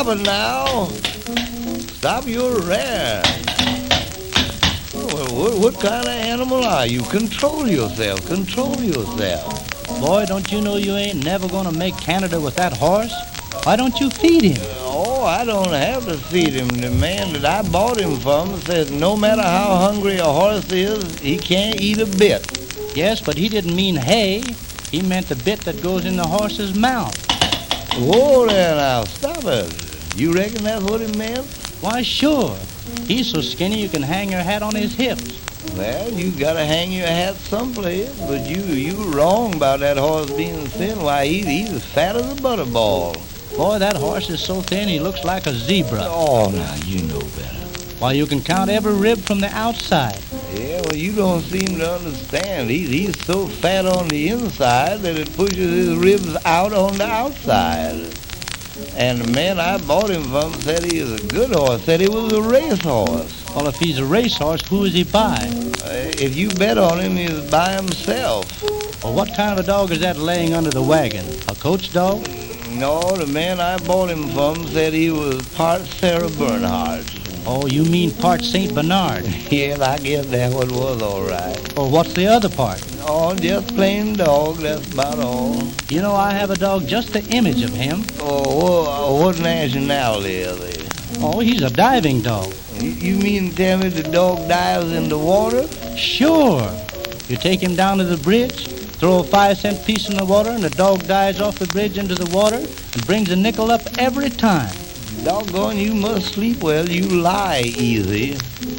it now. Stop your rare. What kind of animal are you? Control yourself. Control yourself. Boy, don't you know you ain't never gonna make Canada with that horse? Why don't you feed him? Oh, I don't have to feed him. The man that I bought him from says no matter how hungry a horse is, he can't eat a bit. Yes, but he didn't mean hay. He meant the bit that goes in the horse's mouth. Whoa there now, stop it. You reckon that's what he meant? Why, sure. He's so skinny you can hang your hat on his hips. Well, you gotta hang your hat someplace, but you wrong about that horse being thin. Why, he's as fat as a butterball. Boy, that horse is so thin he looks like a zebra. Oh, now, you know better. Why, you can count every rib from the outside. Yeah, well, you don't seem to understand. He's so fat on the inside that it pushes his ribs out on the outside. And the man I bought him from said he was a good horse, said he was a racehorse. Well, if he's a racehorse, who is he by? If you bet on him, he's by himself. Well, what kind of a dog is that laying under the wagon? A coach dog? No, the man I bought him from said he was part Sarah Bernhardt. Oh, you mean part St. Bernard? Yes, I guess that one was all right. Well, what's the other part? Oh, just plain dog, that's about all. You know, I have a dog just the image of him. Oh, what nationality is he? Oh, he's a diving dog. You mean to tell me the dog dives in the water? Sure. You take him down to the bridge, throw a 5-cent piece in the water, and the dog dives off the bridge into the water and brings a nickel up every time. Doggone, you must sleep well. You lie easy.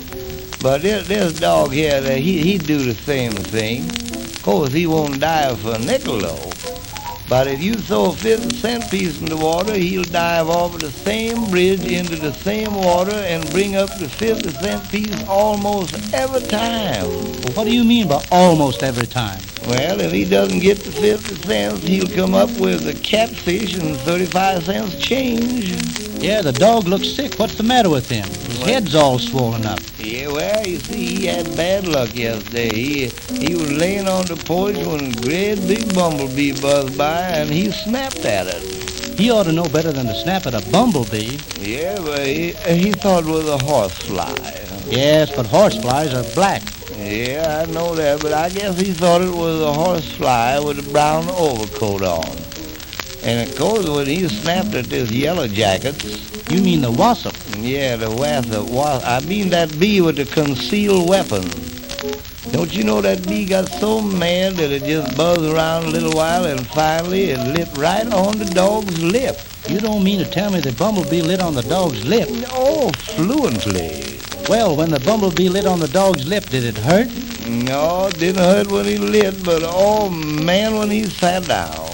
But this dog here, he'd do the same thing. Of course, he won't dive for a nickel, though. But if you throw a 50-cent piece in the water, he'll dive off the same bridge into the same water and bring up the 50-cent piece almost every time. Well, what do you mean by almost every time? Well, if he doesn't get the 50 cents, he'll come up with a catfish and 35 cents change. Yeah, the dog looks sick. What's the matter with him? His head's all swollen up. Yeah, well, you see, he had bad luck yesterday. He was laying on the porch when a great big bumblebee buzzed by, and he snapped at it. He ought to know better than to snap at a bumblebee. Yeah, but he thought it was a horsefly. Yes, but horseflies are black. Yeah, I know that, but I guess he thought it was a horsefly with a brown overcoat on. And of course, when he snapped at this yellow jacket... You mean the wasp? Yeah, the wasp. I mean that bee with the concealed weapon. Don't you know that bee got so mad that it just buzzed around a little while and finally it lit right on the dog's lip. You don't mean to tell me the bumblebee lit on the dog's lip? Oh, fluently. Well, when the bumblebee lit on the dog's lip, did it hurt? No, it didn't hurt when he lit, but oh man, when he sat down.